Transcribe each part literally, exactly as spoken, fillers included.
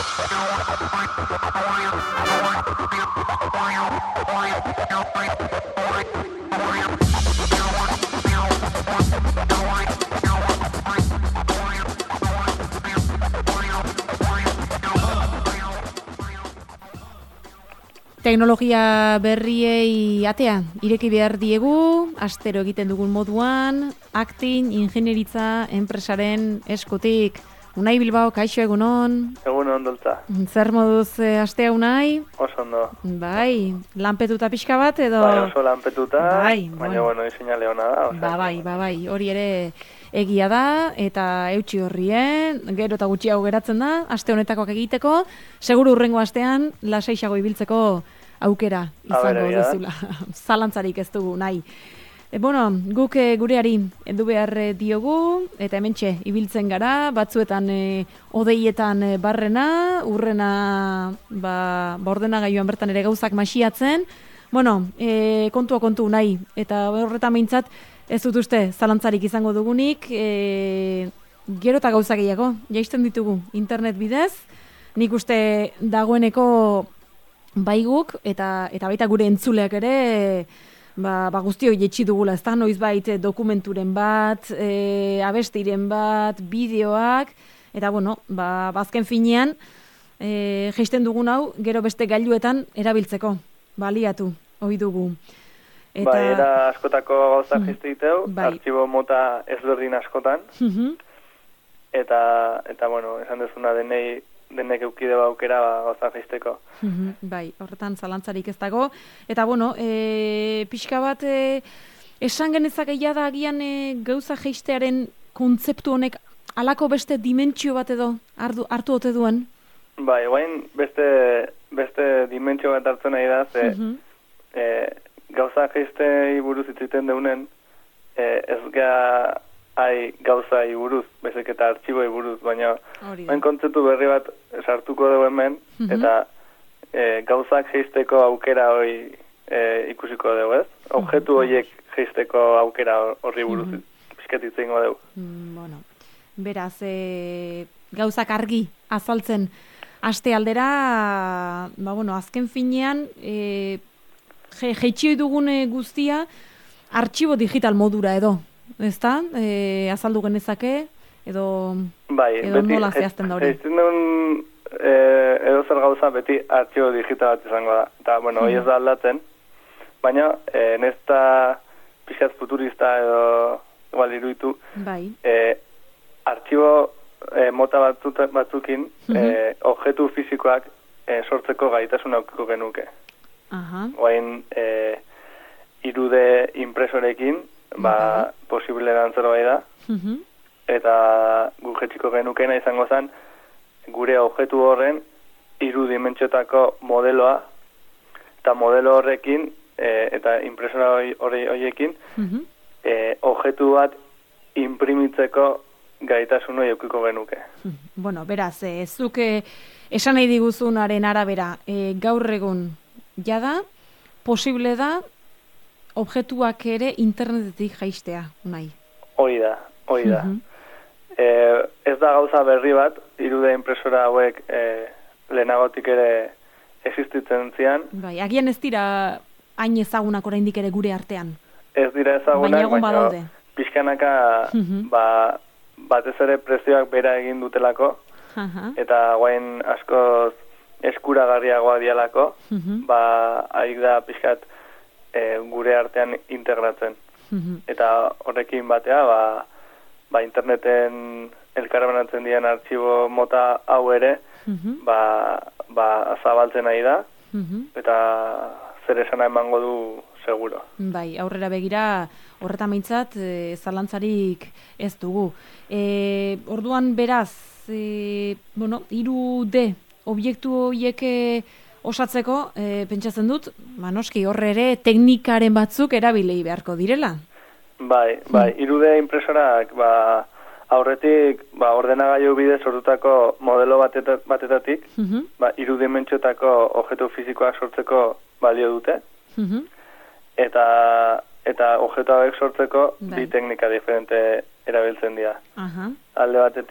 Teknologia berriei atea ireki behar diegu, astero egiten dugun moduan, acting, ingenieritza, enpresaren eskotik. Unai Bilbao, kaixo egunon? Egunon, doltza. Zer moduz e, astea Unai? Oso ondo. Bai, lanpetuta pixka bat edo? Bai, oso lanpetuta, bai, baina bueno, izinale hona da. Ba, bai, ba, bai, hori ere egia da, eta eutxi horrien, gero eta gutxiago geratzen da, aste honetakoak egiteko, seguru hurrengo astean, lasaiago ibiltzeko aukera izango duzula. Zalantzarik ez dugu nahi. E, bueno, guk e, gureari endu behar diogu, eta hementxe ibiltzen gara, batzuetan e, odeietan e, barrena, urrena ba, ba ordenagailuan bertan ere gauzak masiatzen. Bueno, e, kontua kontu nahi, eta horretan behintzat ez dut uste zalantzarik izango dugunik, e, gero eta gauza gehiago, jaisten ditugu internet bidez, nik uste dagoeneko baiguk, eta, eta baita gure entzuleak ere, ba, ba guztiok jetxi dugula, ez da, noizbait dokumenturen bat, e, abestiren bat, bideoak, eta bueno, ba, bazken finean, e, geisten dugun hau, gero beste gailuetan erabiltzeko, baliatu, hoi dugu. Eta... Bai, era askotako gauzak mm, jiste diteu, bai. Artxibo mota ezberdin askotan, mm-hmm. eta, eta bueno, esan dezuna denei, denek eukide aukera ba, gauzak jisteko. Mm-hmm, bai, horretan zalantzarik ez dago. Eta bueno, e, pixka bat, e, esan genezak egia da agian e, gauza jeistearen kontzeptu honek alako beste dimentsio bat edo hartu, hartu ote duen? Bai, guain beste, beste dimentsio bat hartzen nahi da, ze mm-hmm. e, gauza jeistei buruz itziten deunen, e, ez gea hai gauza buruz, bezek eta artxiboi buruz, baina hain kontzeptu berri bat sartuko dugu hemen, mm-hmm. eta e, gauzak jeisteko aukera hori e, ikusiko dugu, ez? Objektu horiek jeisteko aukera horri buruz mm-hmm. pisketitzen ingo dugu. Mm, bueno, beraz, e, gauzak argi azaltzen aste aldera, ba, bueno, azken finean, e, jeitxioi dugune guztia, artxibo digital modura edo, ezta? E, azaldu genezake, edo, bai, edo beti, nola zehazten da hori? Jeitzen duen e, edo zer gauza beti artxibo digital bat izango da. Eta, bueno, hori mm. ez da aldatzen, baina e, nesta pixaz futurista edo igual iruditu, bai. e, artxibo e, mota batzut, batzukin mm-hmm. e, objektu fizikoak e, sortzeko gaitasun aukiko genuke. Aha. Oain e, irude impresorekin, ba, uh-huh. posible dantzero bai da, uh-huh. eta gu jetxiko genukena izango zen, gure objektu horren irudimentxotako modeloa, eta modelo horrekin, e, eta impresora hori horiekin, uh-huh. e, objektu bat imprimitzeko gaitasun hori eukiko genuke. Uh-huh. Bueno, beraz, e, zuk e, esan nahi diguzunaren arabera, e, gaur egun jada, posible da, objektuak ere internetetik jaistea, nahi. Hoi da, hoi da. Mm-hmm. e, ez da gauza berri bat, irude impresora hauek e, lehenagotik ere existitzen zian. Bai, agian ez dira hain ezagunak oraindik ere gure artean. Ez dira ezagunak, baina, baina pixkanaka mm-hmm. ba, batez ere prezioak bera egin dutelako, uh-huh. eta guain askoz eskuragarriagoa dialako, mm-hmm. ba, haik da pixkat E, gure artean integratzen. Mm-hmm. Eta horrekin batea, ba, ba interneten elkarbanatzen dian artxibo mota hau ere, mm-hmm. ba, ba zabaltzen nahi da, mm-hmm. eta zer esana emango du seguro. Bai, aurrera begira, horretan mintzat, e, zalantzarik ez dugu. E, orduan beraz, e, bueno, hiru D obiektu horiek osatzeko, e, pentsatzen dut, ba, noski horre ere teknikaren batzuk erabilei beharko direla. Bai, bai, hmm. hiru D impresorak, ba, aurretik, ba, ordenagailu bidez sortutako modelo batetat, batetatik, mm-hmm. ba, hiru dimentsiotako objektu fisikoak sortzeko balio dute, mm-hmm. eta, eta objektu hauek sortzeko bai. Bi teknika diferente erabiltzen dira. Uh-huh. Alde batetik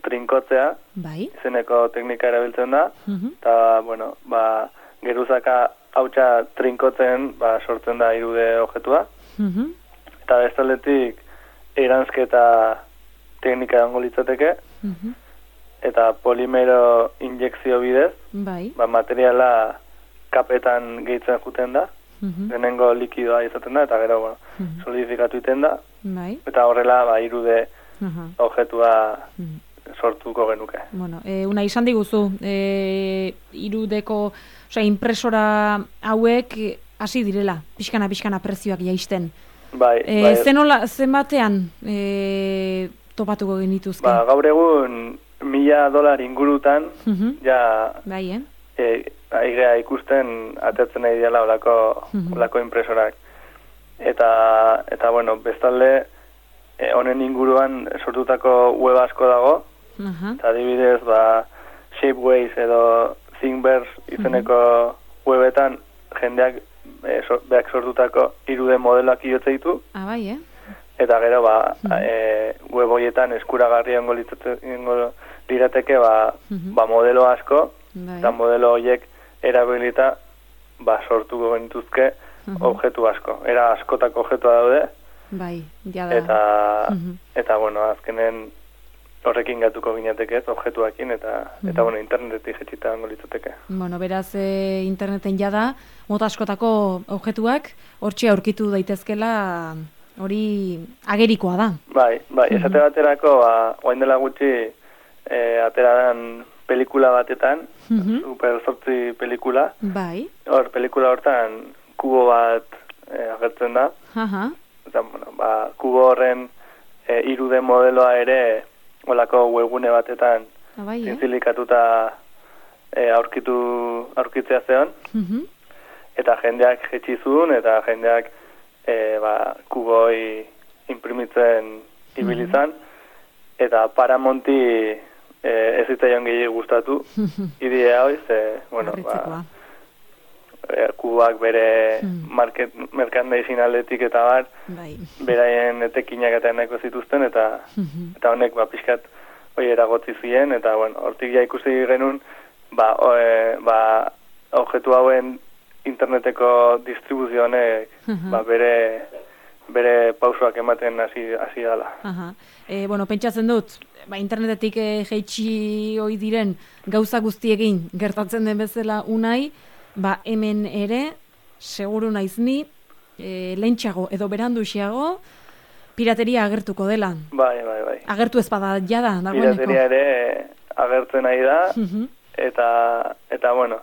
trinkotzea, bai. izeneko teknika erabiltzen da, Mhm. eta, bueno, ba, geruzaka hautsa trinkotzen, ba, sortzen da irude objektua, Mhm. eta bestaletik eransketa teknika egongo litzateke, Mhm. eta polimero injekzio bidez, Bai. ba, materiala kapetan gehitzen juten da, Mhm. lehenengo likidoa izaten da, eta gero, bueno, Mhm. solidifikatu iten da, Bai. eta horrela, ba, irude Aha. objektua Mhm. sortuko genuke. Bueno, e, una izan diguzu, e, irudeko, osea, impresora hauek eh, hasi direla, pixkana pixkana prezioak jaisten. Bai, E, bai. zenola, zenbatean e, topatuko genituzke? Ba, gaur egun mila dolar ingurutan, Mhm. ja, Bai, eh? e, aigea ikusten atetzen nahi diala olako, Mhm. olako impresorak. Eta, eta bueno, bestalde, e, honen inguruan sortutako web asko dago, Aha. eta adibidez, ba, Shapeways edo Thingiverse izeneko webetan jendeak e, so, beak sortutako irude modeloak iotze ditu, Ah, bai, eh? eta gero, ba, e, web horietan eskuragarri ongo lirateke, ba, Mhm. ba, modelo asko, Bai. eta modelo horiek erabilita, ba, sortuko genituzke Mhm. objektu asko. Era askotako objektua daude, Bai, jada. eta, Mhm. eta bueno, azkenen horrekin gatuko ginateke ez, objektuakin, eta, eta bueno, internetetik jetxita ongo litzateke. Bueno, beraz, e, interneten jada, mota askotako objektuak, hortxe aurkitu daitezkela, hori agerikoa da. Bai, bai, esate baterako, ba, oain dela gutxi, e, atera dan pelikula batetan, Mhm. super zortzi pelikula, Bai, hor, pelikula hortan kubo bat e, agertzen da, aha, eta, bueno, ba, kubo horren e, irude modeloa ere, olako webgune batetan, ah, bai, eh? zintzilikatuta e, aurkitu, aurkitzea zeon, Mhm. eta jendeak jetxizun, eta jendeak e, ba, kuboi imprimitzen ibilizan, eta Paramonti e, ez zitzaion gehi gustatu, idea hoi, ze, bueno, Harritzekoa. ba, e, kuboak bere Hmm. market, merkandizin aldetik eta bar, Bai. beraien etekinak eta nahiko zituzten, eta Mhm. eta honek ba pixkat hoi eragotzi zien, eta bueno, hortik ja ikusi genuen ba, o, e, ba objektu hauen interneteko distribuzio honek Mhm. ba, bere bere pausoak ematen hasi hasi dala. Aha. E, bueno, pentsatzen dut, ba, internetetik e, jeitsi hoi diren gauza guztiekin gertatzen den bezala unai, ba, hemen ere, seguru naiz ni, e, lehentxeago edo beranduxiago, pirateria agertuko dela. Bai, bai, bai. Agertu ez bada jada, dagoeneko. Pirateria ere agertzen nahi da, Mhm. eta, eta bueno,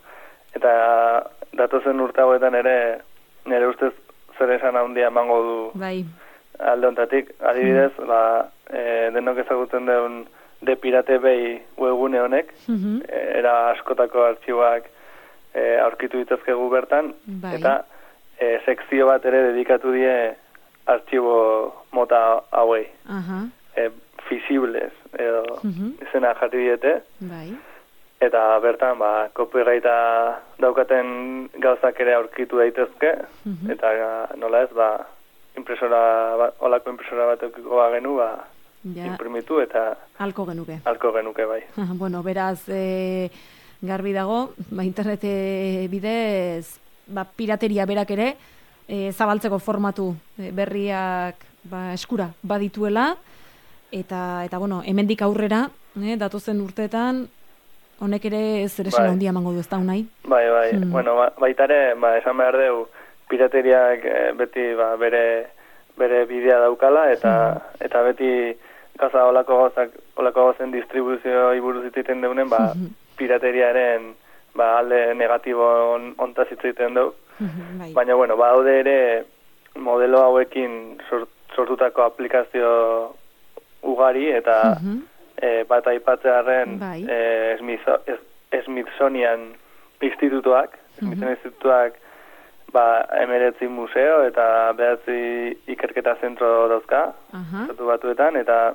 eta datozen urte hauetan ere, nire ustez zer esan handia emango du Bai. alde hontatik. Adibidez, ba, e, denok ezagutzen duen de pirate bay webgune honek, Mhm. e, era askotako artxiboak e, aurkitu dituzkegu bertan, Bai. eta e, sekzio bat ere dedikatu die artxibo mota hauei. Aha. E, fisibles, edo Mhm. izena jarri diete, Bai. eta bertan, ba, copyrighta daukaten gauzak ere aurkitu daitezke, Mhm. eta nola ez, ba, impresora, ba, olako impresora bat eukiko bagenu, ba, Ja, imprimitu eta halko genuke. halko genuke bai. Bueno, beraz, e, garbi dago, ba, internet e, bidez, ba, pirateria berak ere, e, zabaltzeko formatu e, berriak ba, eskura badituela, eta, eta bueno, hemendik aurrera, eh, datozen urteetan, honek ere zer esan Bai. handia emango du, ez da unai? Bai, bai, Hmm. bueno, ba, baitare, ba, esan behar dugu, pirateriak eh, beti, ba, bere, bere bidea daukala, eta, eta beti, gaza olako gozak, olako gozen distribuzio iburuz ititen deunen, ba, pirateriaren, ba, alde negatibo on, ontaz itzaiten dugu. Bai. Baina, bueno, badaude ere modelo hauekin sort, sortutako aplikazio ugari, eta Mhm. e, bat aipatzearen Bai. e, Smith- es- Smithsonian institutuak, Smithsonian institutuak ba, emeretzi museo eta behatzi ikerketa zentro dauzka, Aha. Estatu Batuetan, eta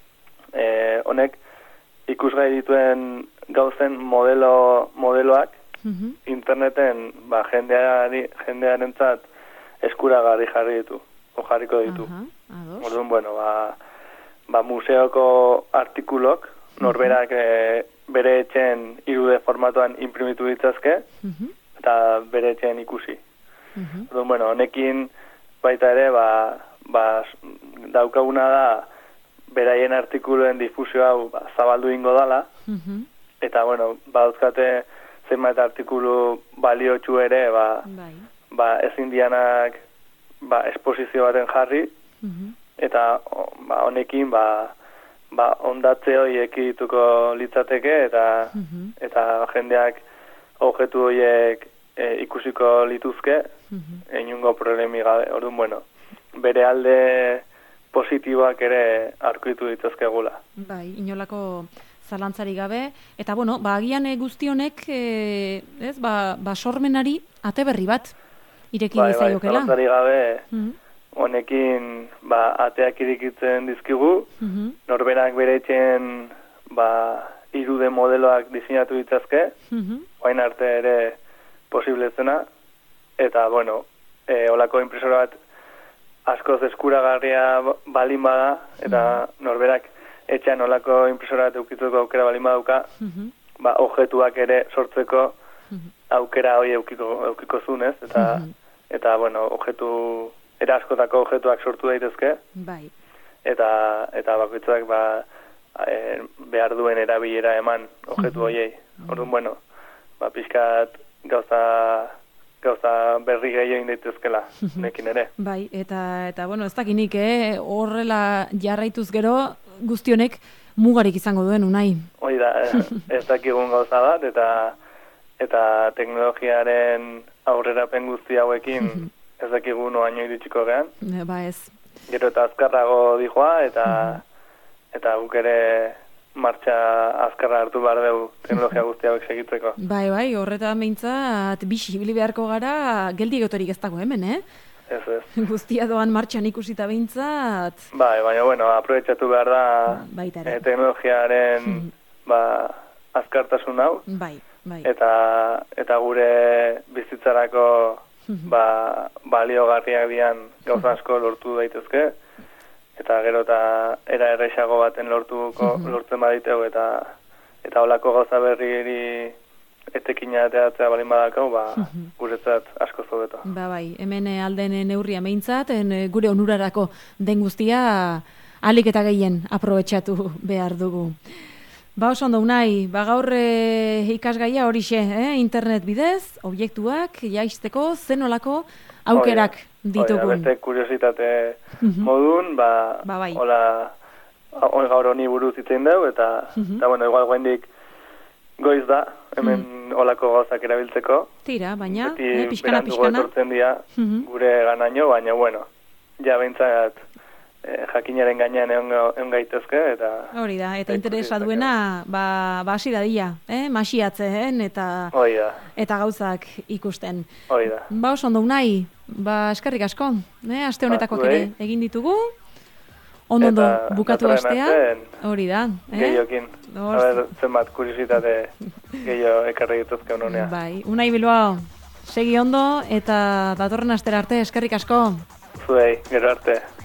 e, honek ikusgai dituen gauzen modelo, modeloak Mhm. interneten ba, jendeari, jendearentzat eskuragarri jarri ditu, o jarriko ditu. Aha. Ados. Orduan, bueno, ba, ba museoko artikulok, norberak e, bere etxen irude formatuan imprimitu ditzazke, uh-huh. eta bere etxen ikusi. Uh-huh. Orduan, bueno, honekin baita ere, ba, ba, daukaguna da, beraien artikuluen difusio hau ba, zabaldu ingo dala, uh-huh. eta, bueno, badauzkate zenbait artikulu baliotsu ere, ba, bai. ba, ezin dianak ba, esposizio baten jarri, uh-huh. eta ba, honekin, ba, ba, ondatze horiek dituko litzateke, eta, uh-huh. eta jendeak objektu horiek e, ikusiko lituzke, uh-huh. inungo problemi gabe. Orduan, bueno, bere alde positiboak ere aurkitu dituzkegula. Bai, inolako zalantzari gabe, eta bueno, ba, agian e, guztionek, e, ez, ba, ba, sormenari ate berri bat ireki bai, dizaiokela. Bai, zalantzari gabe, uh-huh. honekin ba, ateak irikitzen dizkigu, uh-huh. norberak bere etxen ba, irude modeloak diseinatu ditzazke, uh-huh. oain arte ere posible zena, eta, bueno, e, olako impresora bat askoz eskuragarria balin bada, eta uh-huh. norberak etxean olako impresora bat eukituko aukera balin badauka, uh-huh. ba, objetuak ere sortzeko uh-huh. aukera hori eukiko, eukiko zunez, eta, uh-huh. eta bueno, objetu, era askotako objetuak sortu daitezke, bai. eta, eta bakoitzak ba, e, behar duen erabilera eman objetu horiei. Uh-huh. Orduan, bueno, ba, pixkat gauza... gauza berri gehiagin daitezkela, nekin ere. Bai, eta, eta bueno, ez dakinik, eh? horrela jarraituz gero, guztionek mugarik izango duen, unai. Hoi da, ez dakigun gauza bat, eta eta teknologiaren aurrerapen guzti hauekin ez dakigun oaino iritsiko gean. Ba ez. Gero eta azkarrago dijoa, eta, eta guk ere martxa azkarra hartu behar dugu teknologia guzti hauek segitzeko. Bai, bai, horretan behintzat bixi ibili beharko gara geldi egotorik ez dago hemen, eh? Ez, ez. Guztia doan martxan ikusita behintzat. Bai, baina, bueno, aprobetxatu behar da Baitare. eh, teknologiaren ba, azkartasun hau. Bai, bai. Eta, eta gure bizitzarako ba, baliogarriak dian gauza asko lortu daitezke. Eta gero eta era erreixago baten lortuko, uh-huh. lortzen baditeu, eta eta holako gauza berri etekina ateratzea balin badakau, ba, uh-huh. guretzat asko zobeto. Ba bai, hemen alden neurria meintzat, gure onurarako den guztia alik eta gehien aprobetxatu behar dugu. Ba oso ondo, Unai, ba gaur e, ikasgaia horixe, eh? internet bidez, objektuak jaisteko zenolako aukerak ditugun. Oia, beste kuriositate uh-huh. modun, ba, ba bai. Hola, gaur honi buruz itzen dugu, eta, uh-huh. eta bueno, igual guendik goiz da, hemen uh-huh. olako gauzak erabiltzeko. Tira, baina, beti eh, pixkana, pixkana. Beti dira uh-huh. gure ganaino, baina, bueno, ja behintzat eh, jakinaren gainean egon gaitezke, eta... Hori da, eta interesa duena, ba, ba hasi dadila, eh, masiatzen, eta, eta gauzak ikusten. Hori da. Ba oso ondo, Unai, ba eskerrik asko, eh, aste honetakoak ere egin ditugu, ondo ondo bukatu astea, hori da. Eh? Gehiokin, haber zenbat kuriositate gehiago ekarri dituzke hononea. Bai, Unai Bilbao, segi ondo, eta datorren astera arte, eskerrik asko. Zuei, gero arte.